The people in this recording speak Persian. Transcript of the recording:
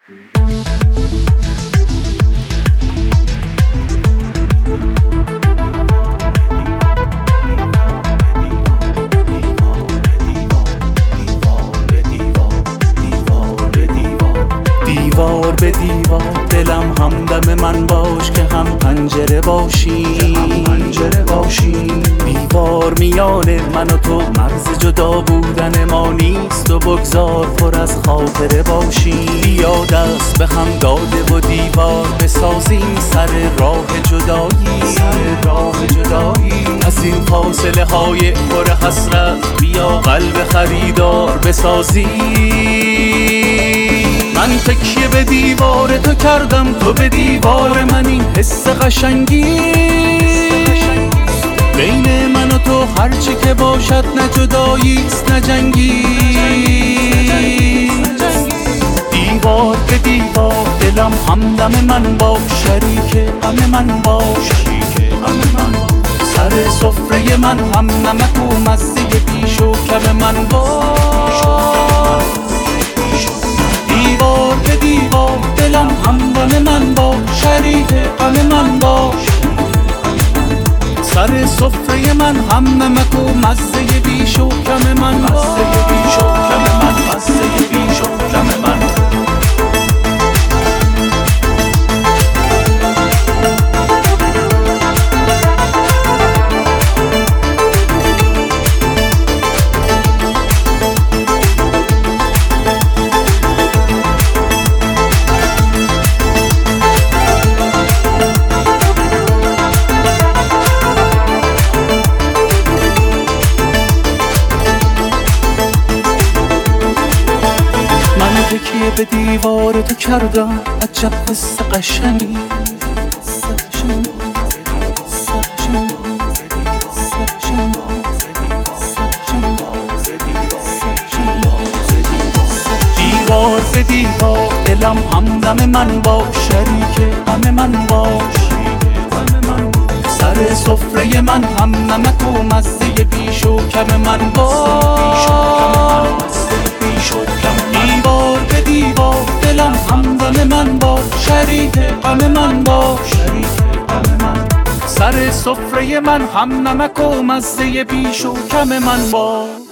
دیوار به دیوار دلم همدم من باش که هم پنجره باشی دیوار میان من و تو مرز جدا بودن ما نیست و بگذار پر از خاطره باشی بیا دست به هم داده و دیوار بسازیم سر راه جدایی از این فاصله های پر حسرت بیا قلب خریدار بسازیم من تکیه به دیوار تو کردم تو به دیوار من این حس قشنگی بین من و تو هرچی که باشد نه جداییست نه جنگی دیوار به دیوار دلم همدم من باش شریک غم من باش سر سفره من هم نمک و مزه بیش و کم من باش دیوار به دیوار دلم همدم من باش شریک غم من باش سر سفره من هم نمک و مزه بیش و کم من باش تکیه به دیوار تو کردم عجب حس قشنگی دیوار به دیوار دلم همدم من باش شریک غم من باش سر سفره من هم نمک و مزه بیش و کم من باش دیوار به دیوار دلم همدم من باش شریک غم من باش سر سفره من هم نمک و مزه بیش و کم من باش